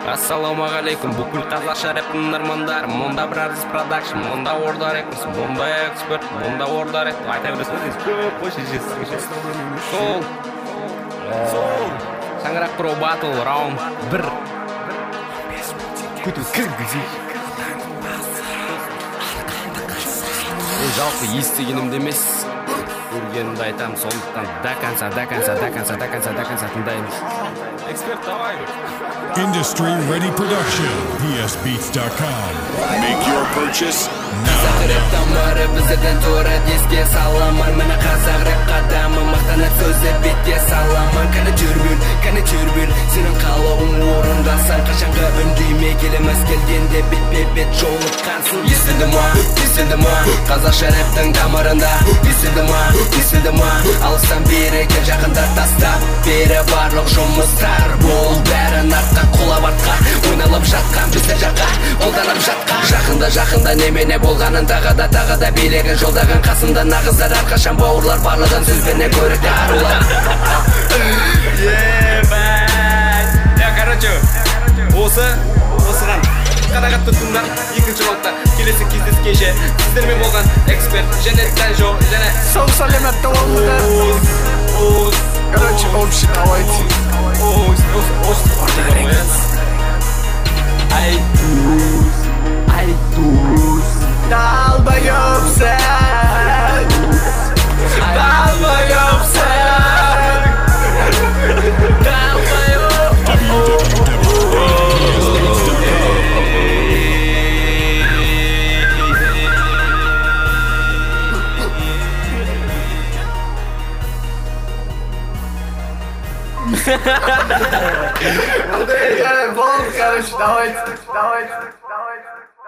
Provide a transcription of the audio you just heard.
Ассаламу алейкум, бүкіл қазақша рэп тыңдармандар. Монда Brothers Production, монда Орда Records, монда Expert, монда Орда Records. Айта бересің, көп қой шешесіз. Сол. Шаңырақ Pro Battle раунд 1. Күтіп кіргізей. Жалпы естігенімді емес, көргенімді айтам, сондықтан до конца тыңдаймыз. Эксперт, давай. Industry Ready Production, psbeats.com. Make your purchase now. Қазақ рэптан бары біздерден тұрады еске саламын. Міне қазақ рэп қадамы, мақтанат сөзі бетке саламын. Кәні тюрбіл, сенің қалауың орындалсан. Қашанға үндейме келеміз келгенде бет жолыққансың. Естілді ма, қазақша рэптің тамырында. Естілді ма, алыстан бері кел жақында тастап бері барлық жұмыстар. Бол бәрін артқа құлап артқа, ойналып жатқан біздер жаққа, қолданып жатқан. Жақында немене болғанын тағы да билеген жолдаған қасында нағыздар әрқашан бауырлар барлығын сөзбенен көрікті арулар. Короче, осыған қанағатты тыңдар. Екінші роликта келесі кездескенше сіздермен болған Эксперт және Танжо және Сау сәлеметті болыңыздар. Короче, общий давайте. Айдус. Долбоёбсен. Короче, давайте.